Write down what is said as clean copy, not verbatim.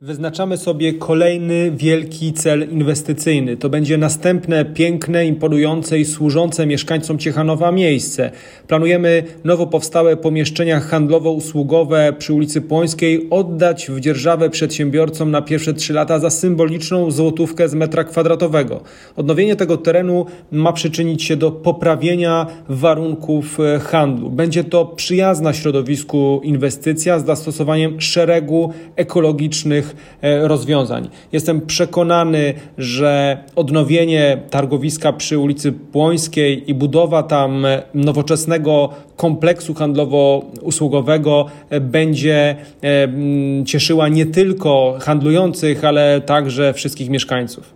Wyznaczamy sobie kolejny wielki cel inwestycyjny. To będzie następne piękne, imponujące i służące mieszkańcom Ciechanowa miejsce. Planujemy nowo powstałe pomieszczenia handlowo-usługowe przy ulicy Płońskiej oddać w dzierżawę przedsiębiorcom na pierwsze 3 lata za symboliczną złotówkę z metra kwadratowego. Odnowienie tego terenu ma przyczynić się do poprawienia warunków handlu. Będzie to przyjazna środowisku inwestycja z zastosowaniem szeregu ekologicznych rozwiązań. Jestem przekonany, że odnowienie targowiska przy ulicy Płońskiej i budowa tam nowoczesnego kompleksu handlowo-usługowego będzie cieszyła nie tylko handlujących, ale także wszystkich mieszkańców.